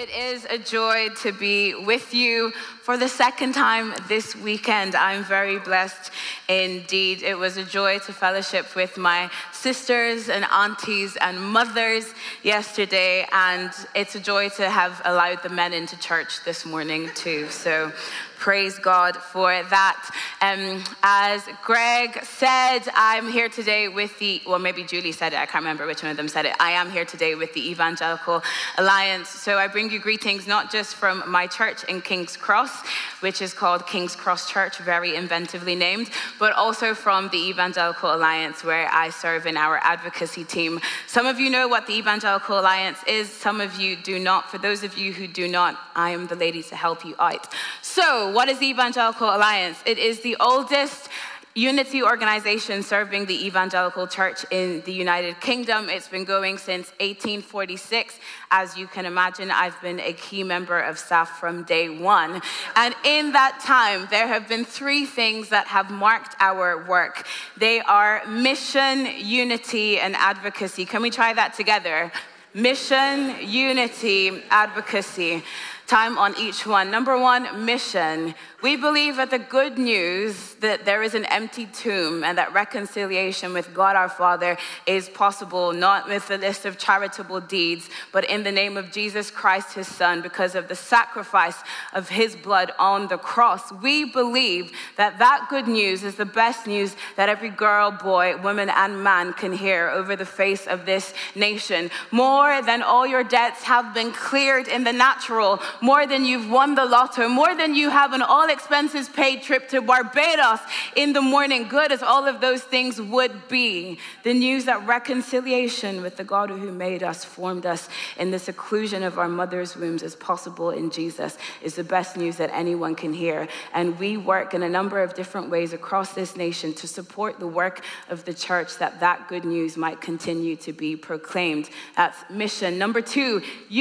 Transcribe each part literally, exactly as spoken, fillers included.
It is a joy to be with you for the second time this weekend. I'm very blessed indeed. It was a joy to fellowship with my sisters and aunties and mothers yesterday, and it's a joy to have allowed the men into church this morning too. So praise God for that. Um, as Greg said, I'm here today with the, well, maybe Julie said it, I can't remember which one of them said it. I am here today with the Evangelical Alliance. So I bring you greetings not just from my church in King's Cross, which is called King's Cross Church, very inventively named, but also from the Evangelical Alliance, where I serve in our advocacy team. Some of you know what the Evangelical Alliance is, some of you do not. For those of you who do not, I am the lady to help you out. So, what is the Evangelical Alliance? It is the oldest unity organization serving the evangelical church in the United Kingdom. It's been going since eighteen forty-six. As you can imagine, I've been a key member of staff from day one. And in that time, there have been three things that have marked our work. They are mission, unity, and advocacy. Can we try that together? Mission, unity, advocacy. Time on each one. Number one, mission. We believe that the good news that there is an empty tomb and that reconciliation with God our Father is possible, not with a list of charitable deeds, but in the name of Jesus Christ, his son, because of the sacrifice of his blood on the cross. We believe that that good news is the best news that every girl, boy, woman, and man can hear over the face of this nation. More than all your debts have been cleared in the natural, more than you've won the lotto, more than you have an all expenses paid trip to Barbados in the morning, good as all of those things would be. The news that reconciliation with the God who made us, formed us in the seclusion of our mother's wombs is possible in Jesus is the best news that anyone can hear. And we work in a number of different ways across this nation to support the work of the church that that good news might continue to be proclaimed. That's mission. Number two,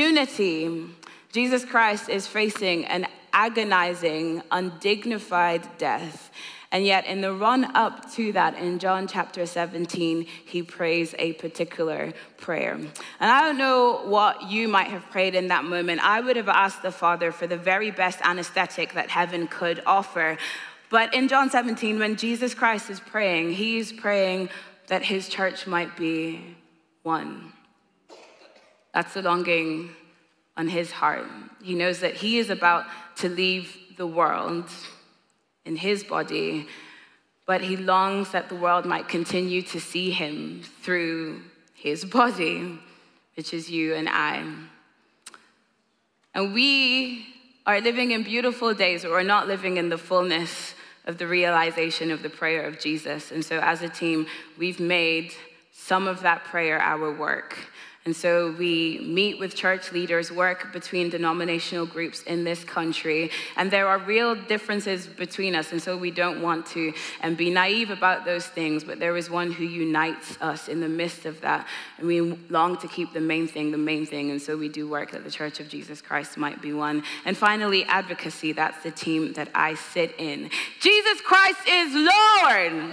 unity. Jesus Christ is facing an agonizing, undignified death. And yet in the run up to that, in John chapter seventeen, he prays a particular prayer. And I don't know what you might have prayed in that moment. I would have asked the Father for the very best anesthetic that heaven could offer. But in John seventeen, when Jesus Christ is praying, he's praying that his church might be one. That's the longing on his heart. He knows that he is about to leave the world in his body, but he longs that the world might continue to see him through his body, which is you and I. And we are living in beautiful days, but we're not living in the fullness of the realization of the prayer of Jesus. And so as a team, we've made some of that prayer our work. And so we meet with church leaders, work between denominational groups in this country, and there are real differences between us, and so we don't want to and be naive about those things, but there is one who unites us in the midst of that, and we long to keep the main thing the main thing, and so we do work that the Church of Jesus Christ might be one. And finally, advocacy. That's the team that I sit in. Jesus Christ is Lord!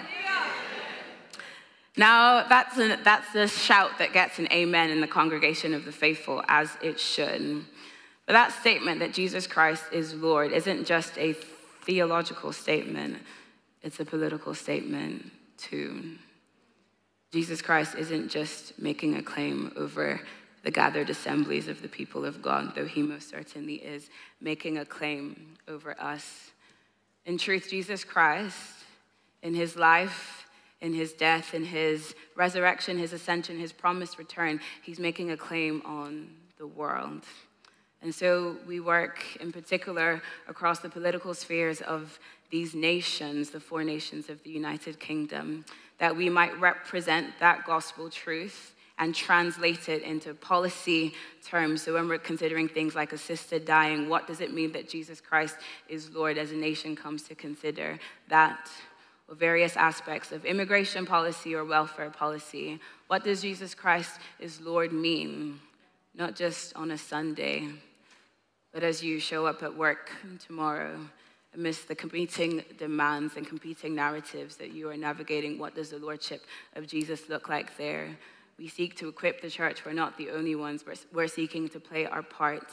Now, that's a, that's the shout that gets an amen in the congregation of the faithful, as it should. But that statement that Jesus Christ is Lord isn't just a theological statement, it's a political statement too. Jesus Christ isn't just making a claim over the gathered assemblies of the people of God, though he most certainly is making a claim over us. In truth, Jesus Christ, in his life, in his death, in his resurrection, his ascension, his promised return, he's making a claim on the world. And so we work in particular across the political spheres of these nations, the four nations of the United Kingdom, that we might represent that gospel truth and translate it into policy terms. So when we're considering things like assisted dying, what does it mean that Jesus Christ is Lord as a nation comes to consider that? Or various aspects of immigration policy or welfare policy. What does Jesus Christ is Lord mean? Not just on a Sunday, but as you show up at work tomorrow, amidst the competing demands and competing narratives that you are navigating, what does the Lordship of Jesus look like there? We seek to equip the church. We're not the only ones. We're, we're seeking to play our part.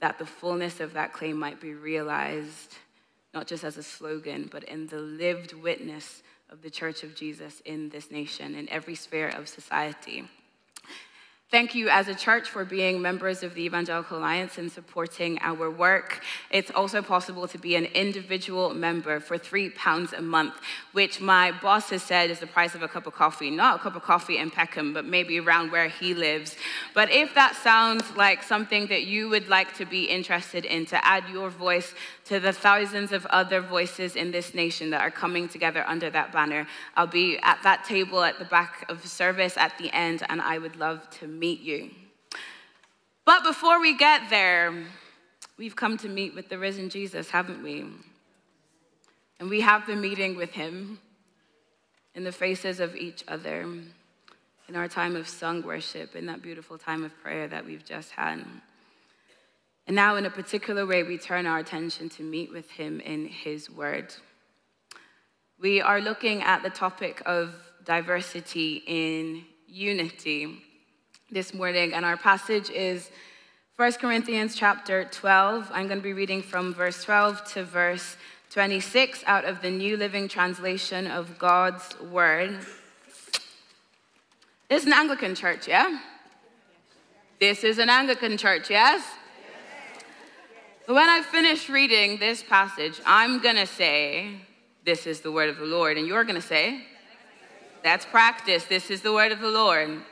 that the fullness of that claim might be realized, not just as a slogan, but in the lived witness of the Church of Jesus in this nation, in every sphere of society. Thank you as a church for being members of the Evangelical Alliance and supporting our work. It's also possible to be an individual member for three pounds a month, which my boss has said is the price of a cup of coffee. Not a cup of coffee in Peckham, but maybe around where he lives. But if that sounds like something that you would like to be interested in, to add your voice to the thousands of other voices in this nation that are coming together under that banner, I'll be at that table at the back of the service at the end, and I would love to meet you. But before we get there, we've come to meet with the risen Jesus, haven't we? And we have been meeting with him in the faces of each other, in our time of sung worship, in that beautiful time of prayer that we've just had. And now, in a particular way, we turn our attention to meet with him in his word. We are looking at the topic of diversity in unity this morning, and our passage is First Corinthians chapter twelve. I'm going to be reading from verse twelve to verse twenty-six out of the New Living Translation of God's Word. This is an Anglican church, yeah? This is an Anglican church, yes? But when I finish reading this passage, I'm going to say, this is the word of the Lord. And you're going to say, that's practice. This is the word of the Lord.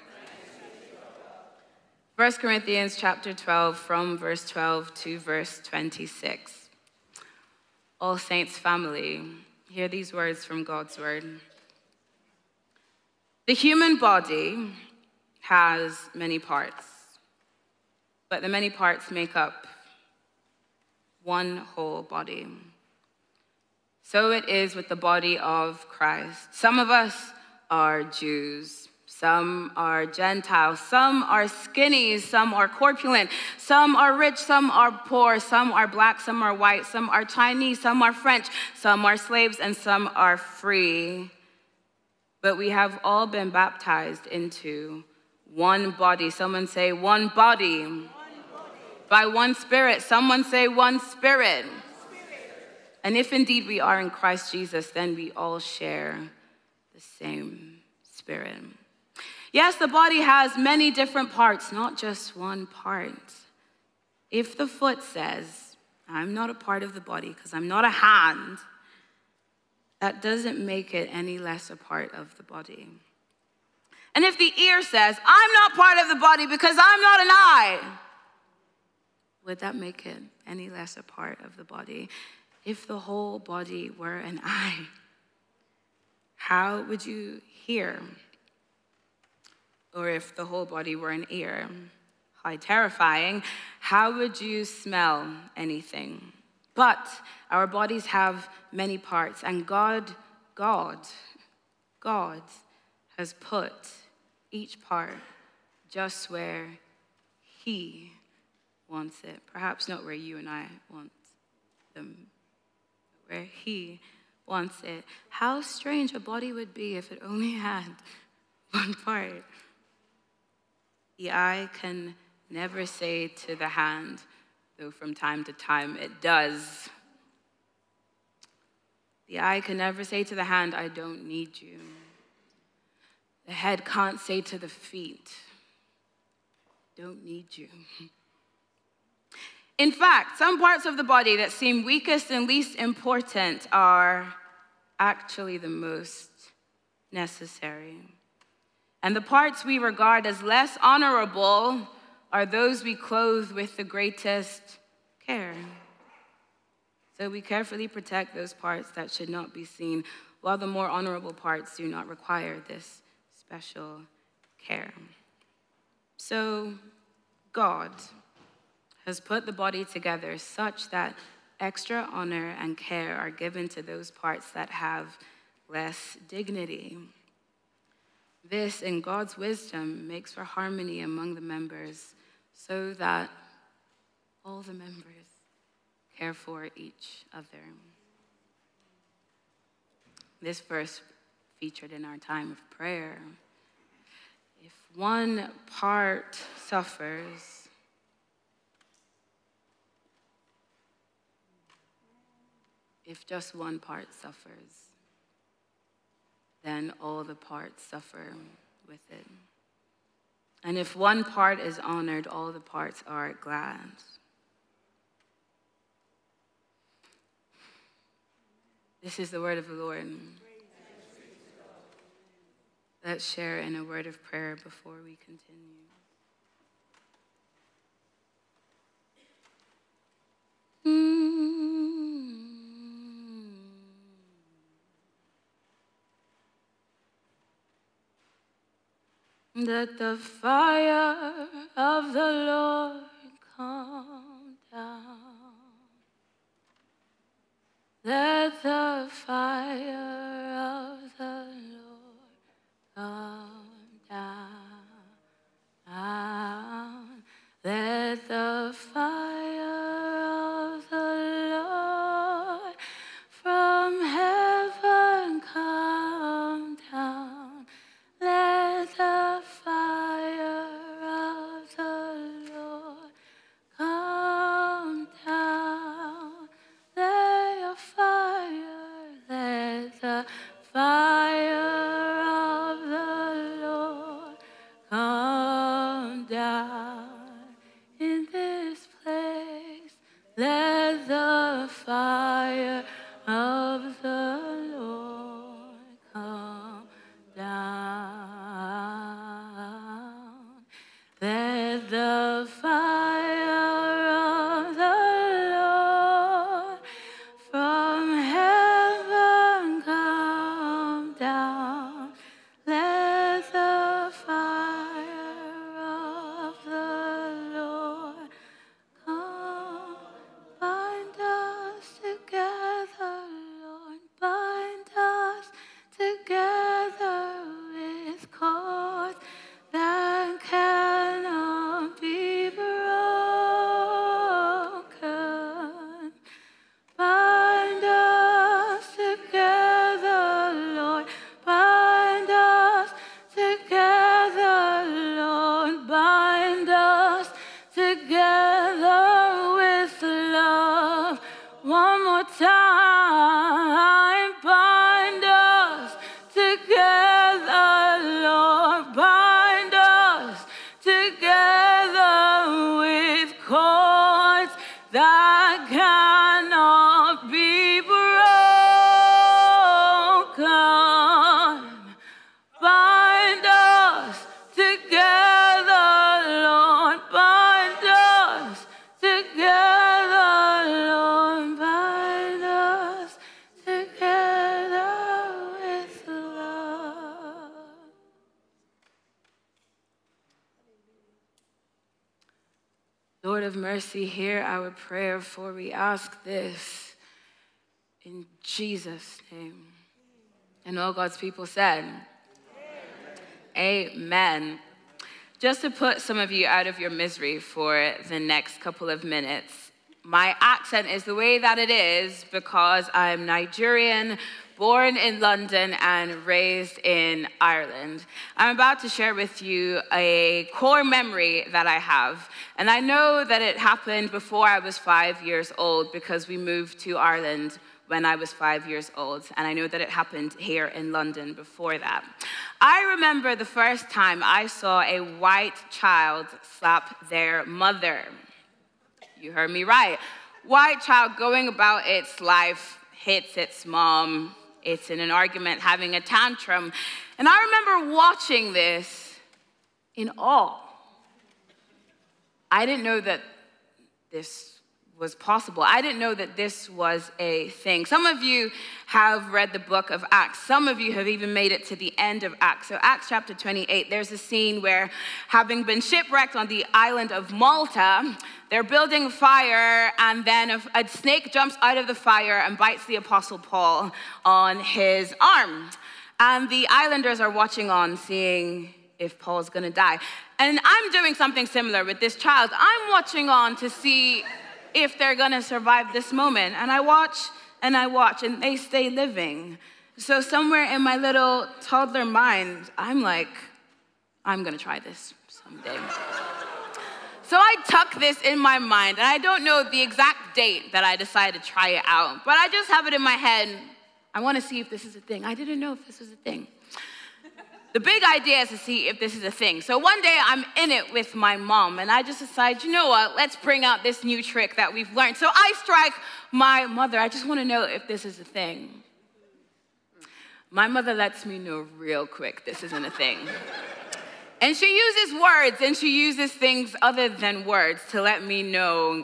First Corinthians chapter twelve, from verse twelve to verse twenty-six. All Saints family, hear these words from God's word. The human body has many parts, but the many parts make up one whole body. So it is with the body of Christ. Some of us are Jews. Some are Gentiles, some are skinny, some are corpulent, some are rich, some are poor, some are black, some are white, some are Chinese, some are French, some are slaves, and some are free. But we have all been baptized into one body. Someone say one body. One body. By one Spirit. Someone say one Spirit. One Spirit. And if indeed we are in Christ Jesus, then we all share the same Spirit. Yes, the body has many different parts, not just one part. If the foot says, I'm not a part of the body because I'm not a hand, that doesn't make it any less a part of the body. And if the ear says, I'm not part of the body because I'm not an eye, would that make it any less a part of the body? If the whole body were an eye, how would you hear? Or if the whole body were an ear, how terrifying, how would you smell anything? But our bodies have many parts, and God, God, God has put each part just where he wants it. Perhaps not where you and I want them, but where he wants it. How strange a body would be if it only had one part. The eye can never say to the hand, though from time to time it does. The eye can never say to the hand, I don't need you. The head can't say to the feet, don't need you. In fact, some parts of the body that seem weakest and least important are actually the most necessary. And the parts we regard as less honorable are those we clothe with the greatest care. So we carefully protect those parts that should not be seen, while the more honorable parts do not require this special care. So God has put the body together such that extra honor and care are given to those parts that have less dignity. This, in God's wisdom, makes for harmony among the members so that all the members care for each other. This verse featured in our time of prayer. If one part suffers, If just one part suffers, then all the parts suffer with it. And if one part is honored, all the parts are glad. This is the word of the Lord. Let's share in a word of prayer before we continue. Let the fire of the Lord come down. Let the fire of the Lord come down. Let the fire of the Lord from heaven come down. Let the fire of the Lord come down. Let your fire, let the fire of the Lord come down in this place. Let the fire of the Lord come down. Let the fire of the Lord from heaven come down. Let the fire of the Lord come. Bind us together, Lord. Bind us together with cords that cannot be broken. Bind us together, Lord. Bind us together, Lord. Bind us together with love. One more time. Bind us together, Lord. Bind us together with cords that cannot be broken. Bind us together, Lord. Bind us together, Lord. Bind us together with love. Lord of mercy, hear our prayer, for we ask this in Jesus' name. And all God's people said, Amen. Amen. Just to put some of you out of your misery for the next couple of minutes, my accent is the way that it is because I'm Nigerian, born in London and raised in Ireland. I'm about to share with you a core memory that I have. And I know that it happened before I was five years old because we moved to Ireland when I was five years old. And I know that it happened here in London before that. I remember the first time I saw a white child slap their mother. You heard me right. White child going about its life, hits its mom. It's in an argument, having a tantrum. And I remember watching this in awe. I didn't know that this was possible. I didn't know that this was a thing. Some of you have read the book of Acts. Some of you have even made it to the end of Acts. So Acts chapter twenty-eight, there's a scene where, having been shipwrecked on the island of Malta, they're building a fire, and then a, a snake jumps out of the fire and bites the Apostle Paul on his arm. And the islanders are watching on, seeing if Paul's gonna die. And I'm doing something similar with this child. I'm watching on to see if they're gonna survive this moment. And I watch and I watch, and they stay living. So somewhere in my little toddler mind, I'm like, I'm gonna try this someday. So I tuck this in my mind, and I don't know the exact date that I decided to try it out, but I just have it in my head. I want to see if this is a thing. I didn't know if this was a thing. The big idea is to see if this is a thing. So one day I'm in it with my mom, and I just decide, you know what, let's bring out this new trick that we've learned. So I strike my mother. I just want to know if this is a thing. My mother lets me know real quick this isn't a thing. And she uses words, and she uses things other than words to let me know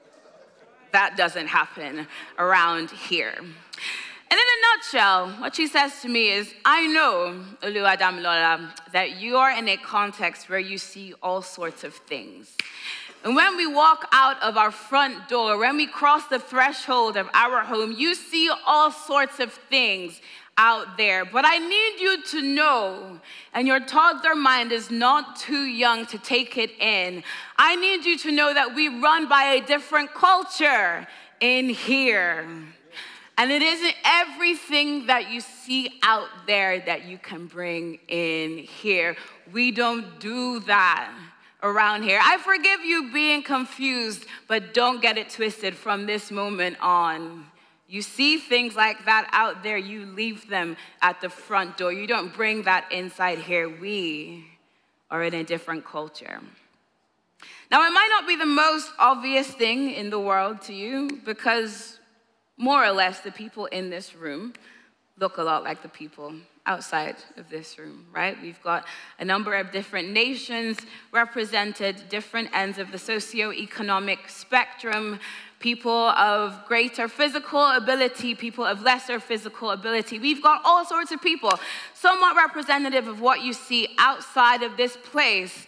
that doesn't happen around here. And in a nutshell, what she says to me is, I know, Oluwadamilola, that you are in a context where you see all sorts of things. And when we walk out of our front door, when we cross the threshold of our home, you see all sorts of things out there. But I need you to know, and your toddler mind is not too young to take it in, I need you to know that we run by a different culture in here. And it isn't everything that you see out there that you can bring in here. We don't do that around here. I forgive you being confused, but don't get it twisted from this moment on. You see things like that out there, you leave them at the front door. You don't bring that inside here. We are in a different culture. Now, it might not be the most obvious thing in the world to you, because more or less, the people in this room look a lot like the people outside of this room, right? We've got a number of different nations represented, different ends of the socioeconomic spectrum, people of greater physical ability, people of lesser physical ability. We've got all sorts of people, somewhat representative of what you see outside of this place.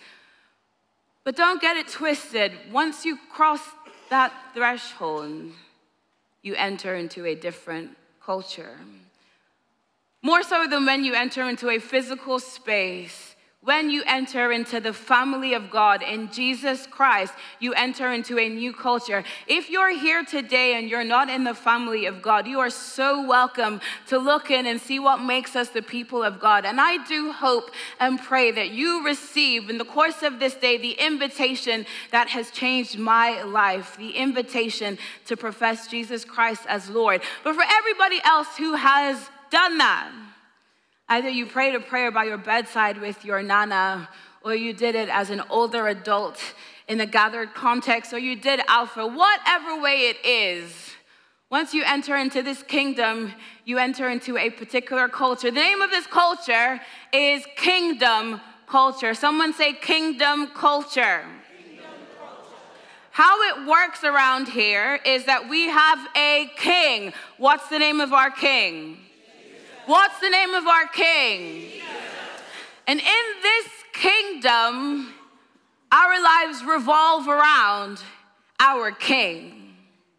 But don't get it twisted. Once you cross that threshold, you enter into a different culture. More so than when you enter into a physical space, when you enter into the family of God in Jesus Christ, you enter into a new culture. If you're here today and you're not in the family of God, you are so welcome to look in and see what makes us the people of God. And I do hope and pray that you receive in the course of this day the invitation that has changed my life, the invitation to profess Jesus Christ as Lord. But for everybody else who has done that, either you prayed a prayer by your bedside with your nana, or you did it as an older adult in a gathered context, or you did Alpha, whatever way it is, once you enter into this kingdom, you enter into a particular culture. The name of this culture is kingdom culture. Someone say kingdom culture. Kingdom culture. How it works around here is that we have a king. What's the name of our king? What's the name of our king? Jesus. And in this kingdom, our lives revolve around our king.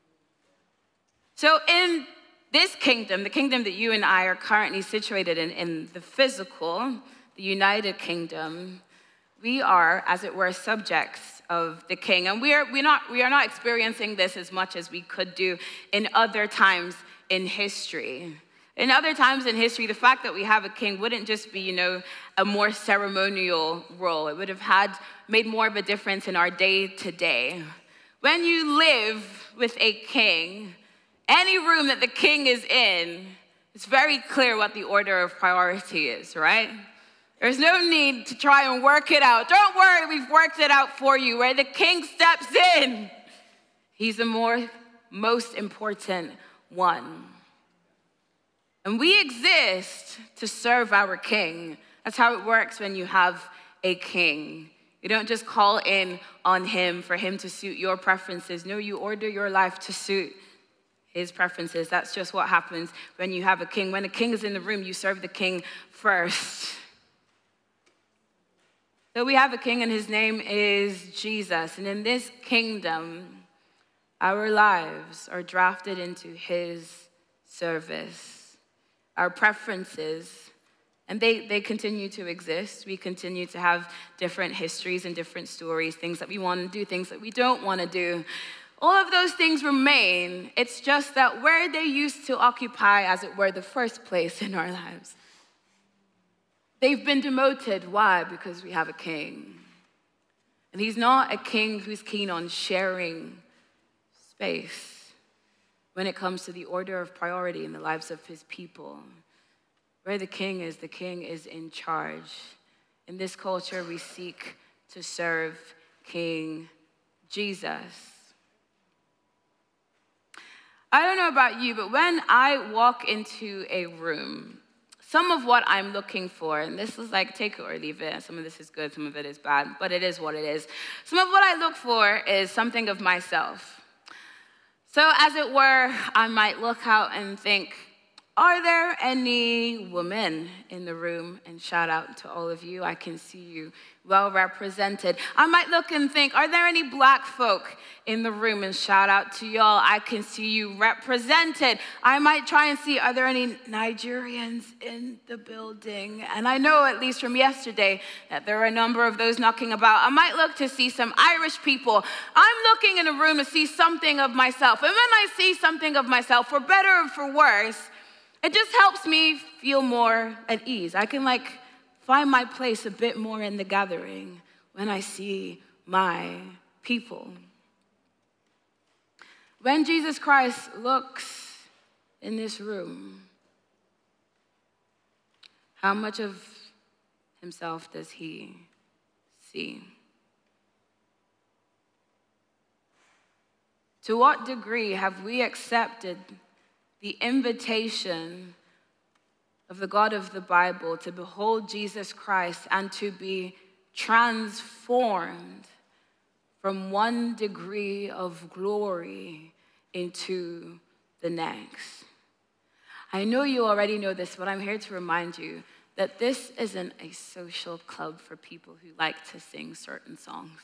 So in this kingdom, the kingdom that you and I are currently situated in, in the physical, the United Kingdom, we are, as it were, subjects of the king. And we are, we're not, we are not experiencing this as much as we could do in other times in history. In other times in history, the fact that we have a king wouldn't just be, you know, a more ceremonial role. It would have had made more of a difference in our day to day. When you live with a king, any room that the king is in, it's very clear what the order of priority is, right? There's no need to try and work it out. Don't worry, we've worked it out for you. Where the king steps in, he's the more most important one. And we exist to serve our king. That's how it works when you have a king. You don't just call in on him for him to suit your preferences. No, you order your life to suit his preferences. That's just what happens when you have a king. When a king is in the room, you serve the king first. So we have a king, and his name is Jesus. And in this kingdom, our lives are drafted into his service. Our preferences, and they, they continue to exist. We continue to have different histories and different stories, things that we want to do, things that we don't want to do. All of those things remain. It's just that where they used to occupy, as it were, the first place in our lives, they've been demoted. Why? Because we have a king. And he's not a king who's keen on sharing space when it comes to the order of priority in the lives of his people. Where the king is, the king is in charge. In this culture, we seek to serve King Jesus. I don't know about you, but when I walk into a room, some of what I'm looking for, and this is like take it or leave it, some of this is good, some of it is bad, but it is what it is. Some of what I look for is something of myself. So as it were, I might look out and think, are there any women in the room? And shout out to all of you. I can see you well represented. I might look and think, are there any black folk in the room? And shout out to y'all. I can see you represented. I might try and see, are there any Nigerians in the building? And I know, at least from yesterday, that there are a number of those knocking about. I might look to see some Irish people. I'm looking in a room to see something of myself. And when I see something of myself, for better or for worse, it just helps me feel more at ease. I can like find my place a bit more in the gathering when I see my people. When Jesus Christ looks in this room, how much of himself does he see? To what degree have we accepted the invitation of the God of the Bible to behold Jesus Christ and to be transformed from one degree of glory into the next? I know you already know this, but I'm here to remind you that this isn't a social club for people who like to sing certain songs.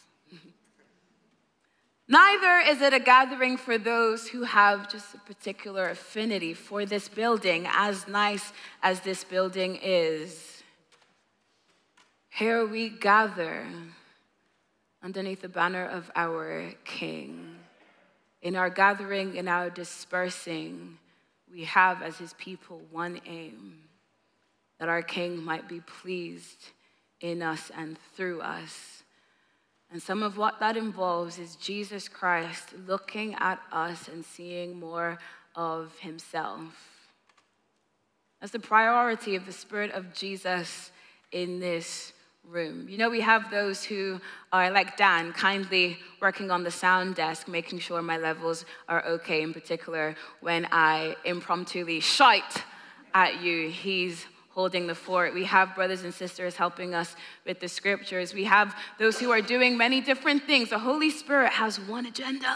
Neither is it a gathering for those who have just a particular affinity for this building, as nice as this building is. Here we gather underneath the banner of our King. In our gathering, in our dispersing, we have as his people one aim, that our King might be pleased in us and through us. And some of what that involves is Jesus Christ looking at us and seeing more of himself. That's the priority of the Spirit of Jesus in this room. You know, we have those who are like Dan, kindly working on the sound desk, making sure my levels are okay, in particular when I impromptu shout at you. He's holding the fort. We have brothers and sisters helping us with the scriptures. We have those who are doing many different things. The Holy Spirit has one agenda.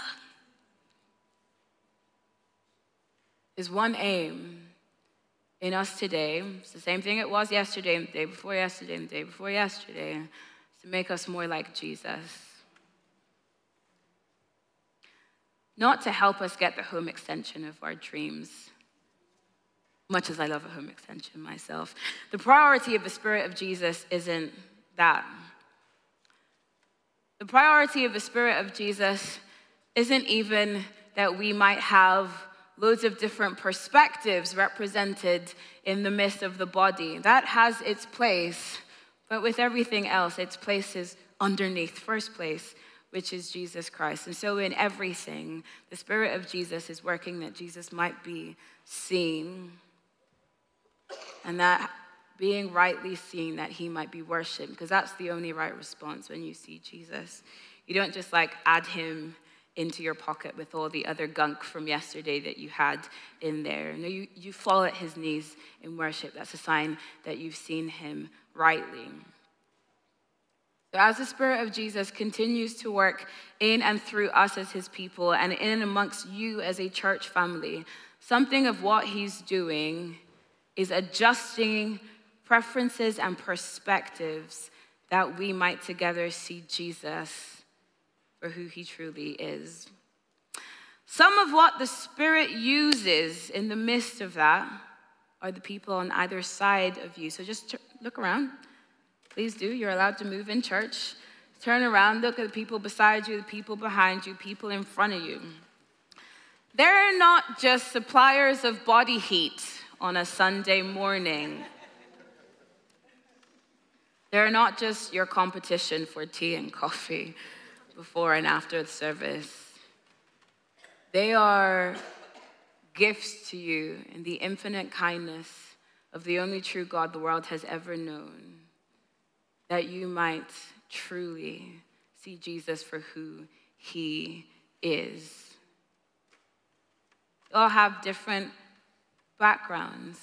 Is one aim in us today. It's the same thing it was yesterday, and the day before yesterday, and the day before yesterday. It's to make us more like Jesus. Not to help us get the home extension of our dreams, much as I love a home extension myself. The priority of the Spirit of Jesus isn't that. The priority of the Spirit of Jesus isn't even that we might have loads of different perspectives represented in the midst of the body. That has its place, but with everything else, its place is underneath, first place, which is Jesus Christ. And so in everything, the Spirit of Jesus is working that Jesus might be seen, and that being rightly seen, that he might be worshipped, because that's the only right response when you see Jesus. You don't just like add him into your pocket with all the other gunk from yesterday that you had in there. No, you, you fall at his knees in worship. That's a sign that you've seen him rightly. So as the Spirit of Jesus continues to work in and through us as his people, and in and amongst you as a church family, something of what he's doing is adjusting preferences and perspectives that we might together see Jesus for who he truly is. Some of what the Spirit uses in the midst of that are the people on either side of you. So just look around. Please do. You're allowed to move in church. Turn around, look at the people beside you, the people behind you, people in front of you. They're not just suppliers of body heat on a Sunday morning. They're not just your competition for tea and coffee before and after the service. They are gifts to you in the infinite kindness of the only true God the world has ever known, that you might truly see Jesus for who he is. They all have different backgrounds,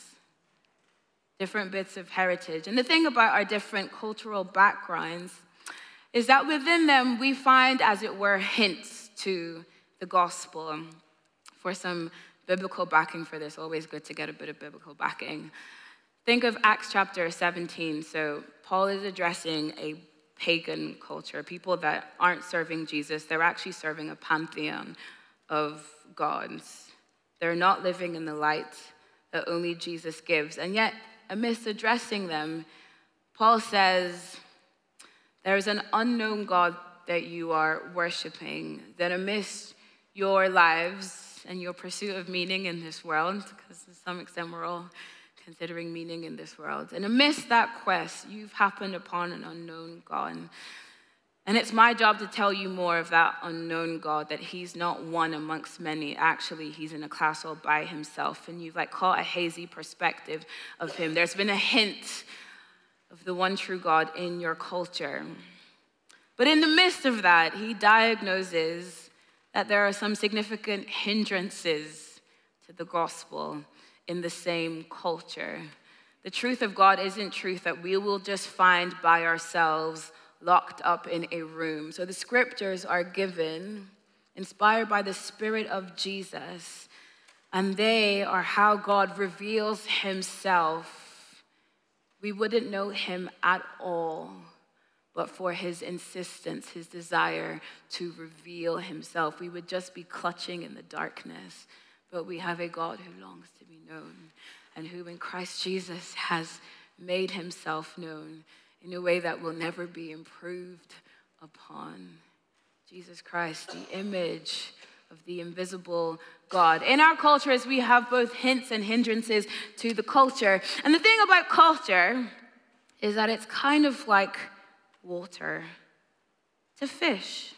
different bits of heritage. And the thing about our different cultural backgrounds is that within them we find, as it were, hints to the gospel. For some biblical backing for this, always good to get a bit of biblical backing. Think of Acts chapter seventeen. So Paul is addressing a pagan culture, people that aren't serving Jesus. They're actually serving a pantheon of gods. They're not living in the light that only Jesus gives. And yet, amidst addressing them, Paul says, there is an unknown God that you are worshiping, that amidst your lives and your pursuit of meaning in this world, because to some extent we're all considering meaning in this world, and amidst that quest, you've happened upon an unknown God. And it's my job to tell you more of that unknown God, that he's not one amongst many. Actually, he's in a class all by himself, and you've like caught a hazy perspective of him. There's been a hint of the one true God in your culture. But in the midst of that, he diagnoses that there are some significant hindrances to the gospel in the same culture. The truth of God isn't truth that we will just find by ourselves locked up in a room. So the scriptures are given, inspired by the Spirit of Jesus, and they are how God reveals himself. We wouldn't know him at all but for his insistence, his desire to reveal himself. We would just be clutching in the darkness, but we have a God who longs to be known and who in Christ Jesus has made himself known in a way that will never be improved upon. Jesus Christ, the image of the invisible God. In our cultures, we have both hints and hindrances to the culture. And the thing about culture is that it's kind of like water to fish.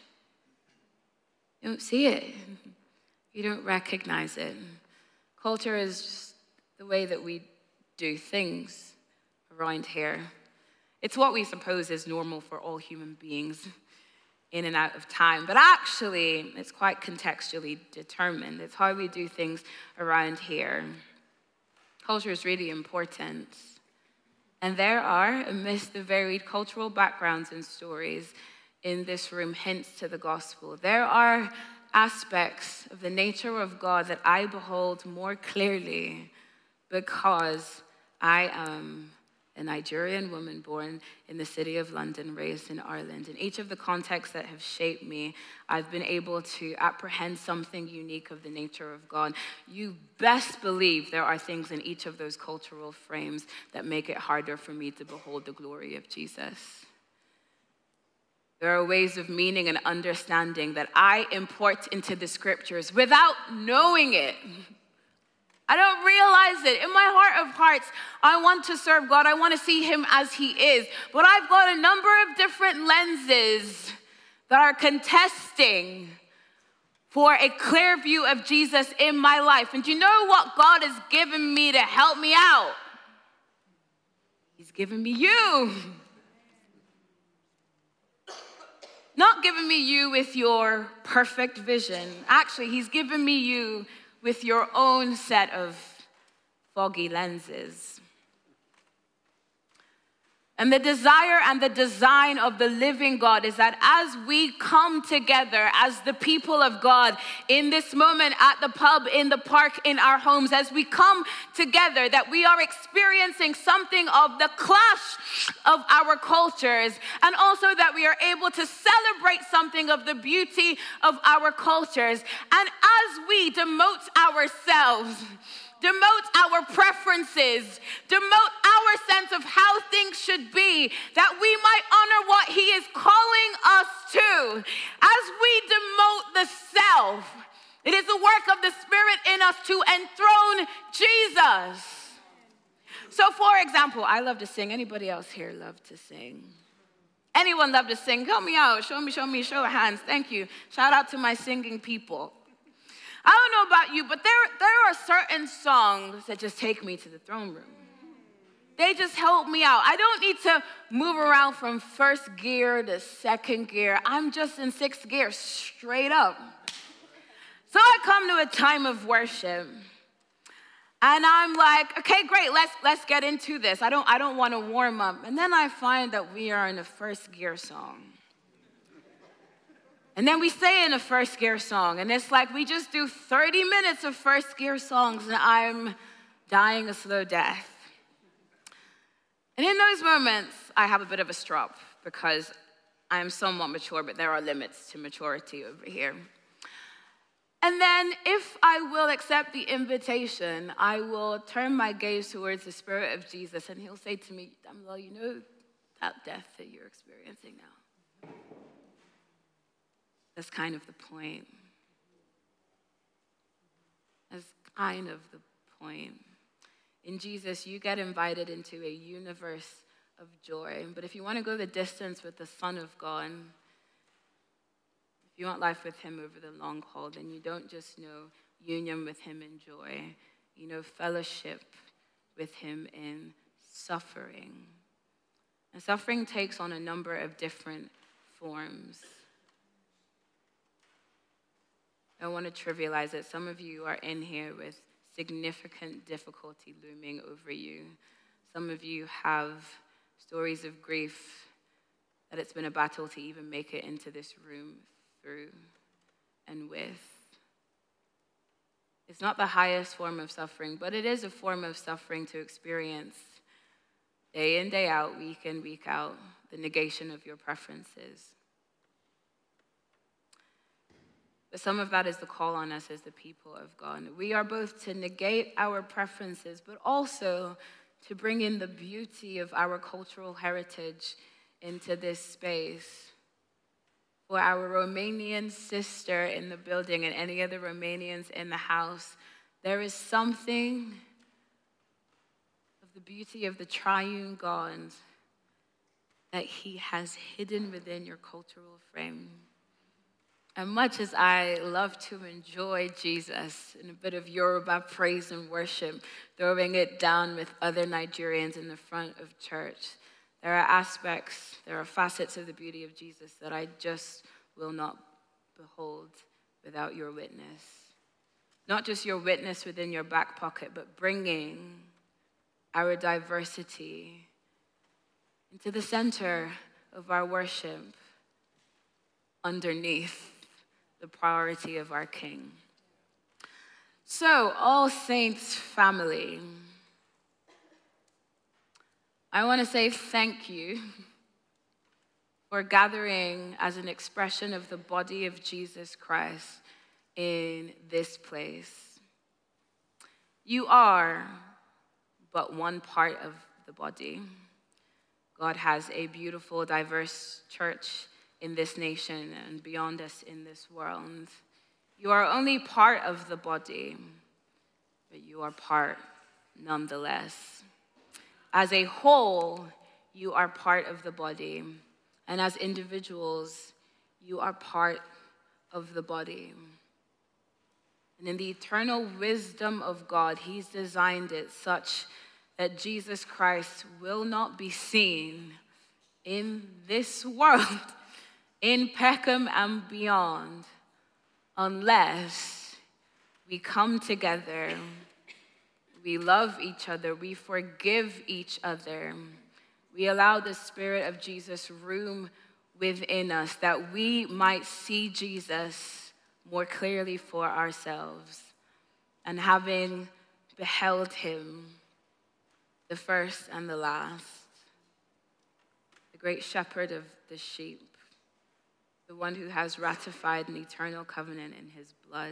You don't see it. You don't recognize it. Culture is just the way that we do things around here. It's what we suppose is normal for all human beings in and out of time. But actually, it's quite contextually determined. It's how we do things around here. Culture is really important. And there are, amidst the varied cultural backgrounds and stories in this room, hints to the gospel. There are aspects of the nature of God that I behold more clearly because I am a Nigerian woman born in the city of London, raised in Ireland. In each of the contexts that have shaped me, I've been able to apprehend something unique of the nature of God. You best believe there are things in each of those cultural frames that make it harder for me to behold the glory of Jesus. There are ways of meaning and understanding that I import into the scriptures without knowing it. I don't realize it. In my heart of hearts, I want to serve God. I want to see him as he is. But I've got a number of different lenses that are contesting for a clear view of Jesus in my life. And do you know what God has given me to help me out? He's given me you. Not giving me you with your perfect vision. Actually, he's given me you with your own set of foggy lenses. And the desire and the design of the living God is that as we come together as the people of God in this moment at the pub, in the park, in our homes, as we come together, that we are experiencing something of the clash of our cultures, and also that we are able to celebrate something of the beauty of our cultures. And as we demote ourselves, demote our preferences, demote our sense of how things should be, that we might honor what he is calling us to. As we demote the self, it is the work of the Spirit in us to enthrone Jesus. So for example, I love to sing. Anybody else here love to sing? Anyone love to sing? Help me out. Show me, show me, show of hands. Thank you. Shout out to my singing people. I don't know about you, but there, there are certain songs that just take me to the throne room. They just help me out. I don't need to move around from first gear to second gear. I'm just in sixth gear, straight up. So I come to a time of worship, and I'm like, okay, great, let's let's get into this. I don't I don't want to warm up. And then I find that we are in a first gear song. And then we stay in a first gear song, and it's like we just do thirty minutes of first gear songs, and I'm dying a slow death. And in those moments, I have a bit of a strop because I am somewhat mature, but there are limits to maturity over here. And then if I will accept the invitation, I will turn my gaze towards the Spirit of Jesus, and he'll say to me, Damilola, you know that death that you're experiencing now? That's kind of the point. That's kind of the point. In Jesus, you get invited into a universe of joy. But if you want to go the distance with the Son of God, if you want life with him over the long haul, then you don't just know union with him in joy. You know fellowship with him in suffering. And suffering takes on a number of different forms. I don't want to trivialize it. Some of you are in here with significant difficulty looming over you. Some of you have stories of grief that it's been a battle to even make it into this room through and with. It's not the highest form of suffering, but it is a form of suffering to experience day in, day out, week in, week out, the negation of your preferences. But some of that is the call on us as the people of God. We are both to negate our preferences, but also to bring in the beauty of our cultural heritage into this space. For our Romanian sister in the building and any other Romanians in the house, there is something of the beauty of the triune God that he has hidden within your cultural frame. And much as I love to enjoy Jesus in a bit of Yoruba praise and worship, throwing it down with other Nigerians in the front of church, there are aspects, there are facets of the beauty of Jesus that I just will not behold without your witness. Not just your witness within your back pocket, but bringing our diversity into the center of our worship underneath the priority of our King. So, All Saints family, I want to say thank you for gathering as an expression of the body of Jesus Christ in this place. You are but one part of the body. God has a beautiful, diverse church in this nation and beyond us in this world. You are only part of the body, but you are part nonetheless. As a whole, you are part of the body, and as individuals, you are part of the body. And in the eternal wisdom of God, he's designed it such that Jesus Christ will not be seen in this world, in Peckham and beyond, unless we come together, we love each other, we forgive each other, we allow the Spirit of Jesus room within us that we might see Jesus more clearly for ourselves. And having beheld him, the first and the last, the great shepherd of the sheep, the one who has ratified an eternal covenant in his blood.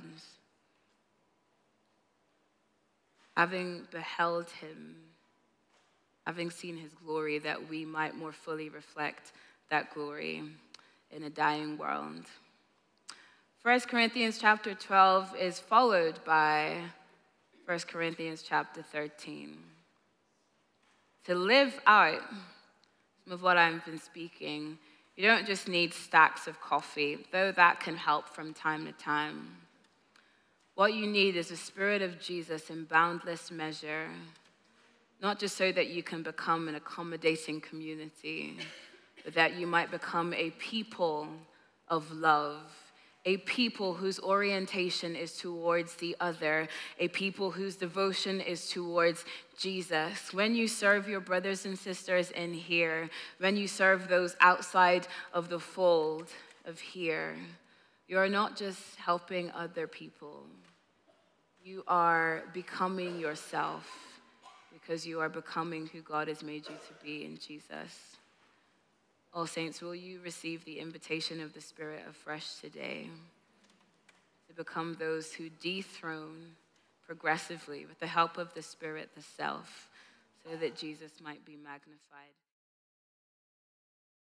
Having beheld him, having seen his glory, that we might more fully reflect that glory in a dying world. First Corinthians chapter twelve is followed by First Corinthians chapter thirteen. to live out some of what I've been speaking, you don't just need stacks of coffee, though that can help from time to time. What you need is the Spirit of Jesus in boundless measure, not just so that you can become an accommodating community, but that you might become a people of love, a people whose orientation is towards the other, a people whose devotion is towards Jesus. When you serve your brothers and sisters in here, when you serve those outside of the fold of here, you are not just helping other people. You are becoming yourself because you are becoming who God has made you to be in Jesus. Oh, saints, will you receive the invitation of the Spirit afresh today to become those who dethrone progressively with the help of the Spirit, the self, so that Jesus might be magnified?